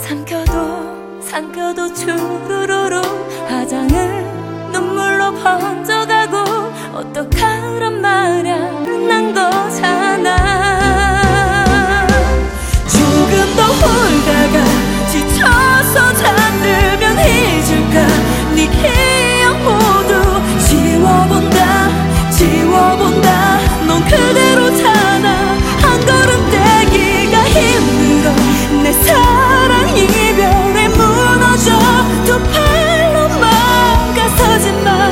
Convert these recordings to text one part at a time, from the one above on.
삼켜도 주르르르 화장을 눈물로 번져가고 어떡하란 말야 난 거잖아. 조금 더 울다가 지쳐서 잠들면 잊을까. 네 기억 모두 지워본다. 넌 그대로잖아. 한 걸음 떼기가 힘들어. 내 사랑 이별에 무너져 두 팔로 막아서진 마.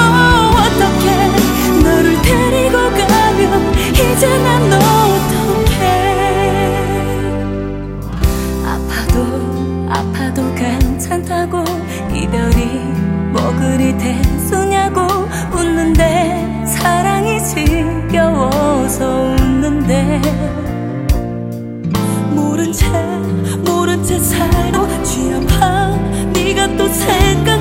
어떡해 너를 데리고 가면 이제 난 어떡해. 아파도 괜찮다고 이별이 뭐 그리 대수냐고 웃는데 사랑이 지겨워서 웃는데 모른 채 살고 쥐 아파 네가 또 생각